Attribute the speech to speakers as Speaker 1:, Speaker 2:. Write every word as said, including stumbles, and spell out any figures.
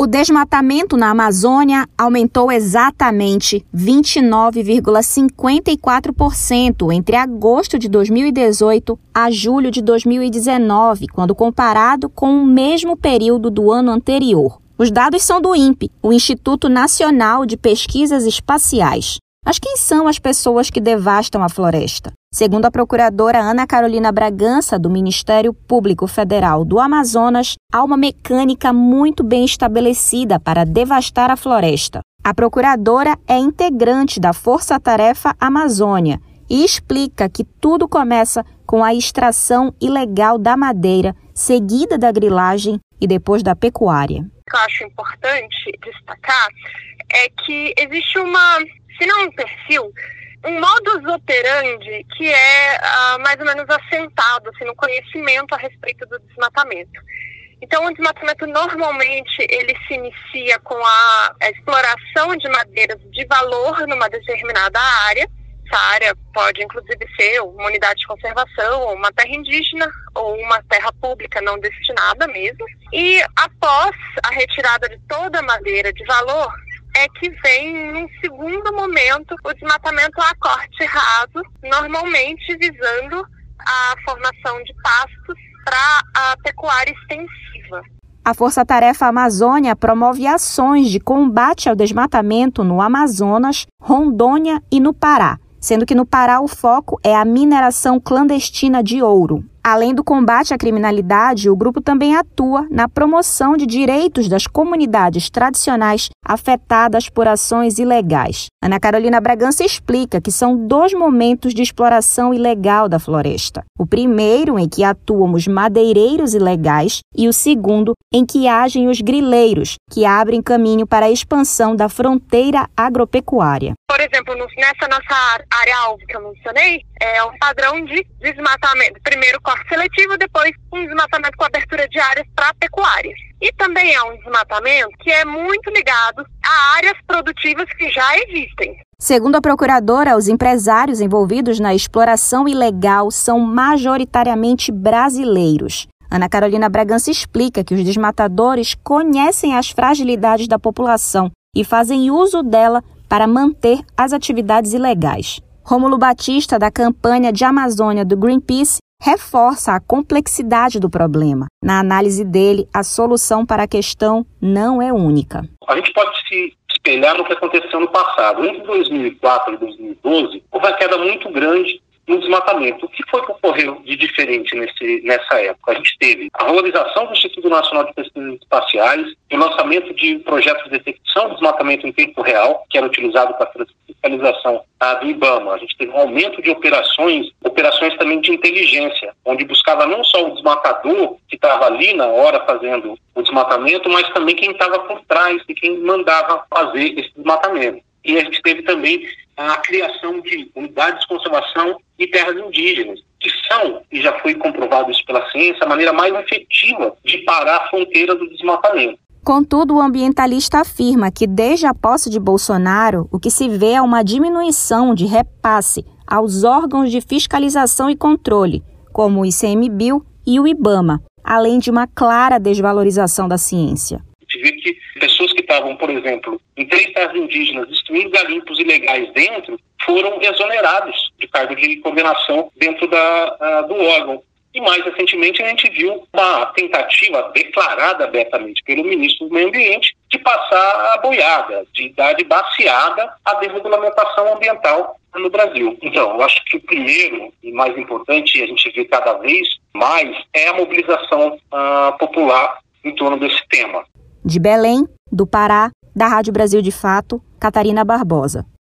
Speaker 1: O desmatamento na Amazônia aumentou exatamente vinte e nove vírgula cinquenta e quatro por cento entre agosto de dois mil e dezoito a julho de dois mil e dezenove, quando comparado com o mesmo período do ano anterior. Os dados são do INPE, o Instituto Nacional de Pesquisas Espaciais. Mas quem são as pessoas que devastam a floresta? Segundo a procuradora Ana Carolina Bragança, do Ministério Público Federal do Amazonas, há uma mecânica muito bem estabelecida para devastar a floresta. A procuradora é integrante da Força Tarefa Amazônia e explica que tudo começa com a extração ilegal da madeira, seguida da grilagem e depois da pecuária.
Speaker 2: O que eu acho importante destacar é que existe uma, se não um perfil, um modus operandi que é uh, mais ou menos assentado assim, no conhecimento a respeito do desmatamento. Então, o desmatamento normalmente ele se inicia com a, a exploração de madeiras de valor numa determinada área. Essa área pode, inclusive, ser uma unidade de conservação, ou uma terra indígena, ou uma terra pública não destinada mesmo. E após a retirada de toda a madeira de valor, é que vem, num segundo momento, o desmatamento a corte raso, normalmente visando a formação de pastos para a pecuária extensiva.
Speaker 1: A Força Tarefa Amazônia promove ações de combate ao desmatamento no Amazonas, Rondônia e no Pará, sendo que no Pará o foco é a mineração clandestina de ouro. Além do combate à criminalidade, o grupo também atua na promoção de direitos das comunidades tradicionais afetadas por ações ilegais. Ana Carolina Bragança explica que são dois momentos de exploração ilegal da floresta. O primeiro, em que atuam os madeireiros ilegais, e o segundo, em que agem os grileiros, que abrem caminho para a expansão da fronteira agropecuária.
Speaker 2: Por exemplo, nessa nossa área-alvo que eu mencionei, é um padrão de desmatamento. Primeiro corte seletivo, depois um desmatamento com abertura de áreas para pecuária. E também há um desmatamento que é muito ligado a áreas produtivas que já existem.
Speaker 1: Segundo a procuradora, os empresários envolvidos na exploração ilegal são majoritariamente brasileiros. Ana Carolina Bragança explica que os desmatadores conhecem as fragilidades da população e fazem uso dela para manter as atividades ilegais. Rômulo Batista, da campanha de Amazônia do Greenpeace, reforça a complexidade do problema. Na análise dele, a solução para a questão não é única.
Speaker 3: A gente pode se espelhar no que aconteceu no passado. Entre dois mil e quatro e dois mil e doze, houve uma queda muito grande no desmatamento. O que foi que ocorreu de diferente nesse, nessa época? A gente teve a valorização do Instituto Nacional de Pesquisas Espaciais, o lançamento de projetos de detecção do desmatamento em tempo real, que era utilizado para a fiscalização ah, do IBAMA. A gente teve um aumento de operações, operações também de inteligência, onde buscava não só o desmatador, que estava ali na hora fazendo o desmatamento, mas também quem estava por trás e quem mandava fazer esse desmatamento. E a gente teve também a criação de unidades de conservação e terras indígenas, que são, e já foi comprovado isso pela ciência, a maneira mais efetiva de parar a fronteira do desmatamento.
Speaker 1: Contudo, o ambientalista afirma que, desde a posse de Bolsonaro, o que se vê é uma diminuição de repasse aos órgãos de fiscalização e controle, como o ICMBio e o IBAMA, além de uma clara desvalorização da ciência.
Speaker 3: A gente vê que pessoas que estavam, por exemplo, em três terras indígenas, destruindo garimpos ilegais dentro, foram exonerados de cargo de coordenação dentro da, uh, do órgão. E mais recentemente a gente viu uma tentativa declarada abertamente pelo ministro do Meio Ambiente de passar a boiada, de dar de baseada a desregulamentação ambiental no Brasil. Então, eu acho que o primeiro e mais importante, e a gente vê cada vez mais, é a mobilização uh, popular em torno desse tema.
Speaker 1: De Belém, do Pará, da Rádio Brasil de Fato, Catarina Barbosa.